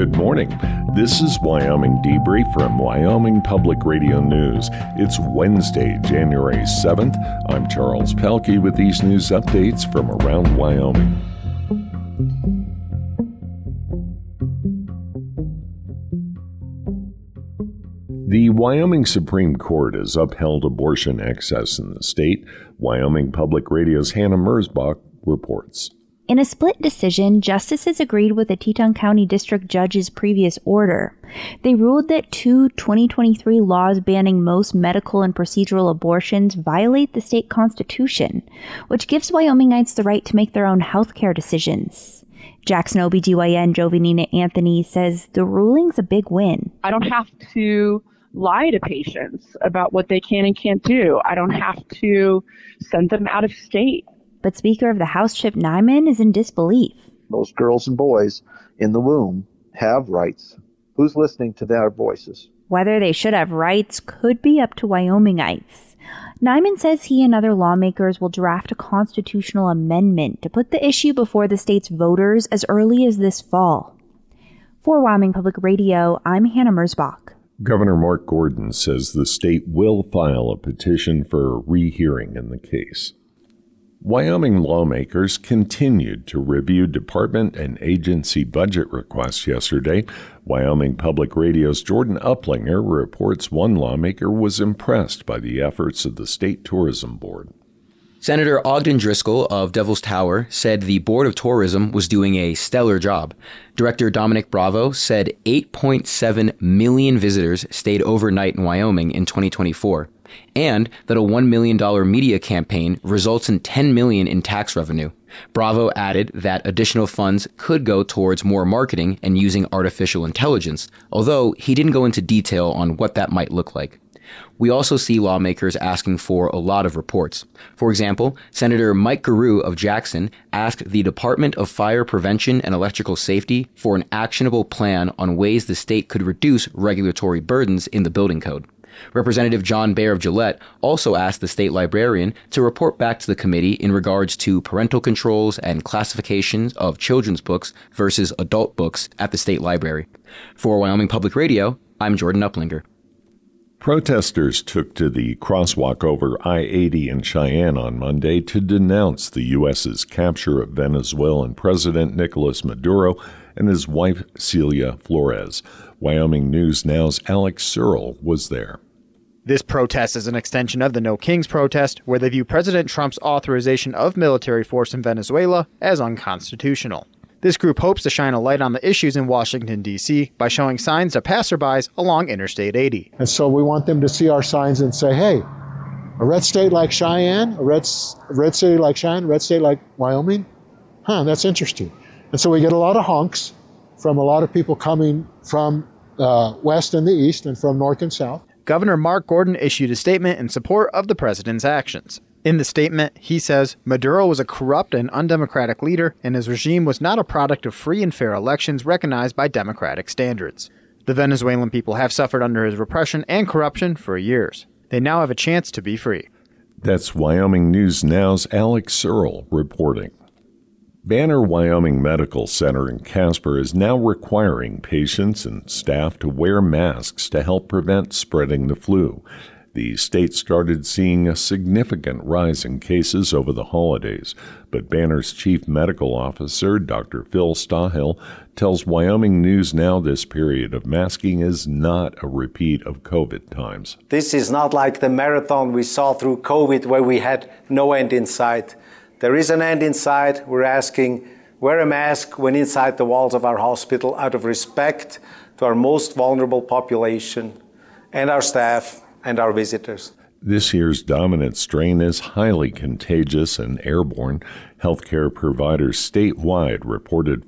Good morning. This is Wyoming Debrief from Wyoming Public Radio News. It's Wednesday, January 7th. I'm Charles Pelkey with these news updates from around Wyoming. The Wyoming Supreme Court has upheld abortion access in the state. Wyoming Public Radio's Hannah Mersbach reports. In a split decision, justices agreed with the Teton County District Judge's previous order. They ruled that two 2023 laws banning most medical and procedural abortions violate the state constitution, which gives Wyomingites the right to make their own health care decisions. Jackson OBGYN Jovanina Anthony says the ruling's a big win. I don't have to lie to patients about what they can and can't do. I don't have to send them out of state. But Speaker of the House Chip Nyman is in disbelief. Those girls and boys in the womb have rights. Who's listening to their voices? Whether they should have rights could be up to Wyomingites. Nyman says he and other lawmakers will draft a constitutional amendment to put the issue before the state's voters as early as this fall. For Wyoming Public Radio, I'm Hannah Mersbach. Governor Mark Gordon says the state will file a petition for a rehearing in the case. Wyoming lawmakers continued to review department and agency budget requests yesterday. Wyoming Public Radio's Jordan Uplinger reports one lawmaker was impressed by the efforts of the State Tourism Board. Senator Ogden Driscoll of Devil's Tower said the Board of Tourism was doing a stellar job. Director Dominic Bravo said 8.7 million visitors stayed overnight in Wyoming in 2024. And that a $1 million media campaign results in $10 million in tax revenue. Bravo added that additional funds could go towards more marketing and using artificial intelligence, although he didn't go into detail on what that might look like. We also see lawmakers asking for a lot of reports. For example, Senator Mike Garreau of Jackson asked the Department of Fire Prevention and Electrical Safety for an actionable plan on ways the state could reduce regulatory burdens in the building code. Representative John Baer of Gillette also asked the state librarian to report back to the committee in regards to parental controls and classifications of children's books versus adult books at the state library. For Wyoming Public Radio, I'm Jordan Uplinger. Protesters took to the crosswalk over I-80 in Cheyenne on Monday to denounce the U.S.'s capture of Venezuelan President Nicolas Maduro and his wife Celia Flores. Wyoming News Now's Alex Searle was there. This protest is an extension of the No Kings protest, where they view President Trump's authorization of military force in Venezuela as unconstitutional. This group hopes to shine a light on the issues in Washington, D.C. by showing signs to passerbys along Interstate 80. And so we want them to see our signs and say, hey, a red state like Cheyenne, a red city like Cheyenne, red state like Wyoming? That's interesting. And so we get a lot of honks from a lot of people coming from west and the east and from north and south. Governor Mark Gordon issued a statement in support of the president's actions. In the statement, he says Maduro was a corrupt and undemocratic leader, and his regime was not a product of free and fair elections recognized by democratic standards. The Venezuelan people have suffered under his repression and corruption for years. They now have a chance to be free. That's Wyoming News Now's Alex Searle reporting. Banner Wyoming Medical Center in Casper is now requiring patients and staff to wear masks to help prevent spreading the flu. The state started seeing a significant rise in cases over the holidays, but Banner's chief medical officer, Dr. Phil Stahill, tells Wyoming News Now this period of masking is not a repeat of COVID times. This is not like the marathon we saw through COVID where we had no end in sight. There is an end in sight. We're asking, wear a mask when inside the walls of our hospital out of respect to our most vulnerable population and our staff and our visitors. This year's dominant strain is highly contagious and airborne. Healthcare providers statewide reported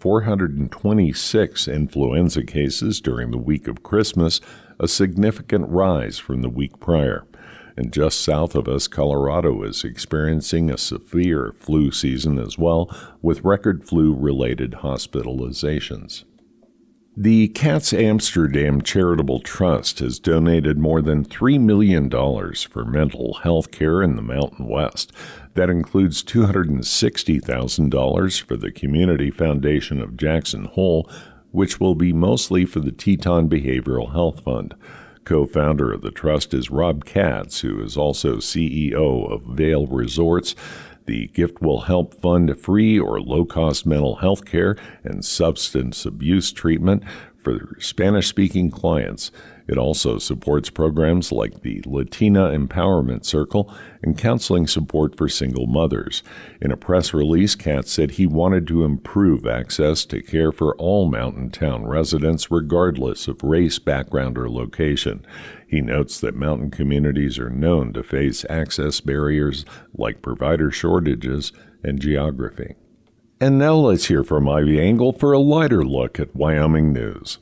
426 influenza cases during the week of Christmas, a significant rise from the week prior. And just south of us, Colorado is experiencing a severe flu season as well, with record flu-related hospitalizations. The Katz Amsterdam Charitable Trust has donated more than $3 million for mental health care in the Mountain West. That includes $260,000 for the Community Foundation of Jackson Hole, which will be mostly for the Teton Behavioral Health Fund. Co-founder of the trust is Rob Katz, who is also CEO of Vail Resorts. The gift will help fund free or low-cost mental health care and substance abuse treatment for Spanish-speaking clients. It also supports programs like the Latina Empowerment Circle and counseling support for single mothers. In a press release, Katz said he wanted to improve access to care for all Mountain Town residents, regardless of race, background, or location. He notes that mountain communities are known to face access barriers like provider shortages and geography. And now let's hear from Ivy Engel for a lighter look at Wyoming news.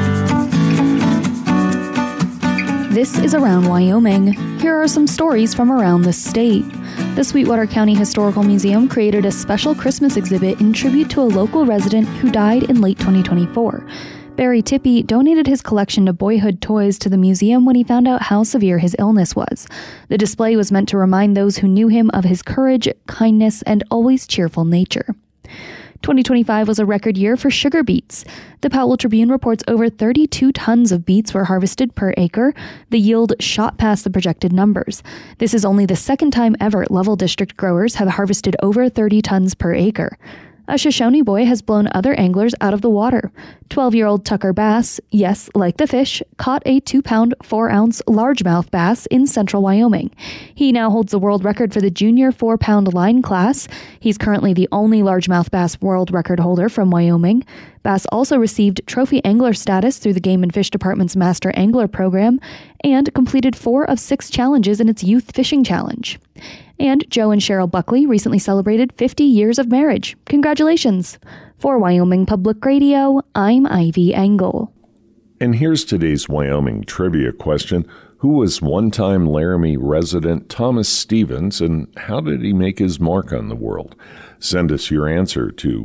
This is Around Wyoming. Here are some stories from around the state. The Sweetwater County Historical Museum created a special Christmas exhibit in tribute to a local resident who died in late 2024. Barry Tippie donated his collection of boyhood toys to the museum when he found out how severe his illness was. The display was meant to remind those who knew him of his courage, kindness, and always cheerful nature. 2025 was a record year for sugar beets. The Powell Tribune reports over 32 tons of beets were harvested per acre. The yield shot past the projected numbers. This is only the second time ever Level District growers have harvested over 30 tons per acre. A Shoshone boy has blown other anglers out of the water. 12-year-old Tucker Bass, yes, like the fish, caught a 2-pound, 4-ounce largemouth bass in central Wyoming. He now holds the world record for the junior 4-pound line class. He's currently the only largemouth bass world record holder from Wyoming. Bass also received trophy angler status through the Game and Fish Department's Master Angler program and completed 4 of 6 challenges in its Youth Fishing Challenge. And Joe and Cheryl Buckley recently celebrated 50 years of marriage. Congratulations! For Wyoming Public Radio, I'm Ivy Engel. And here's today's Wyoming trivia question. Who was one-time Laramie resident Thomas Stevens, and how did he make his mark on the world? Send us your answer to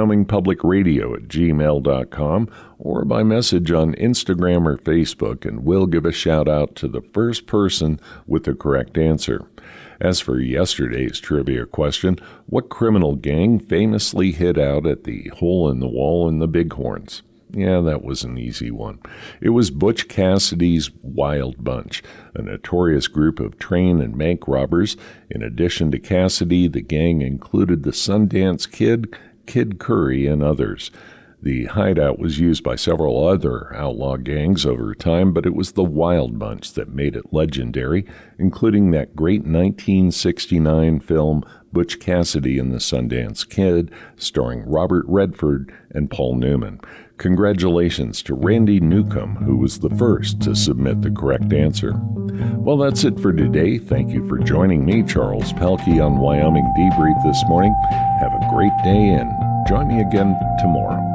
wyomingpublicradio@gmail.com or by message on Instagram or Facebook, and we'll give a shout-out to the first person with the correct answer. As for yesterday's trivia question, what criminal gang famously hid out at the hole in the wall in the Bighorns? Yeah, that was an easy one. It was Butch Cassidy's Wild Bunch, a notorious group of train and bank robbers. In addition to Cassidy, the gang included the Sundance Kid, Kid Curry, and others. The hideout was used by several other outlaw gangs over time, but it was the Wild Bunch that made it legendary, including that great 1969 film Butch Cassidy and the Sundance Kid, starring Robert Redford and Paul Newman. Congratulations to Randy Newcomb, who was the first to submit the correct answer. Well, that's it for today. Thank you for joining me, Charles Pelkey, on Wyoming Debrief this morning. Have a great day and join me again tomorrow.